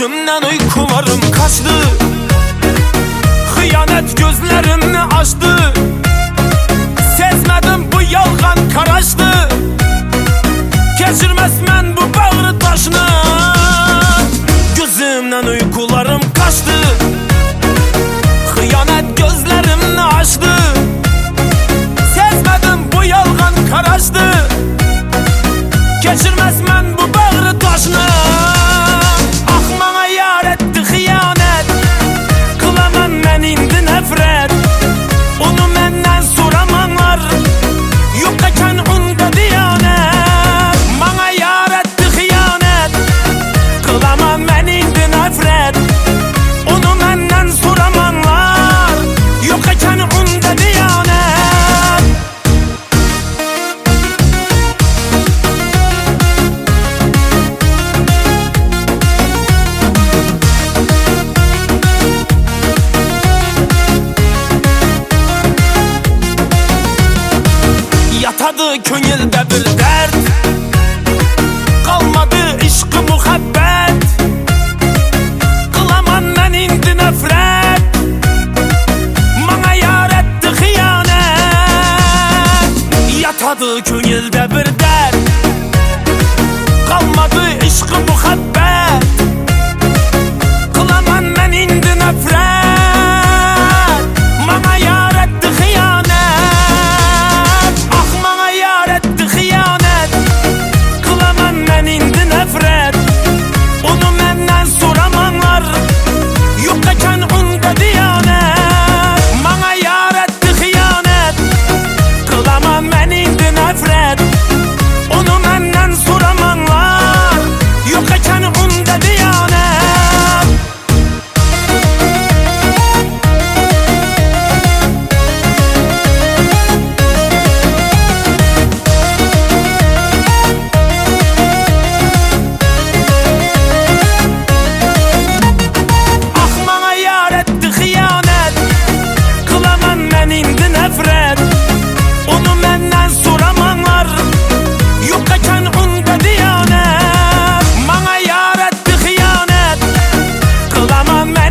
Gözümden uykularım kaçtı, hıyanet gözlerimi açtı. Sezmedim bu yalgan karaştı, geçirmez men bu bağrı taşını. Gözümden uykularım kaçtı, hıyanet gözlerimi açtı. Sezmedim bu yalgan karaştı, geçirmez men bu bağrı taşını. Yatadı könülde bir dert, kalmadı işkı muhabbet. Kılaman men indi nefret, bana yar etti hıyanet. Yatadı könülde bir dert, kalmadı işkı muhabbet. Kılaman men indi nefret, bana yar etti hıyanet. Come on, man.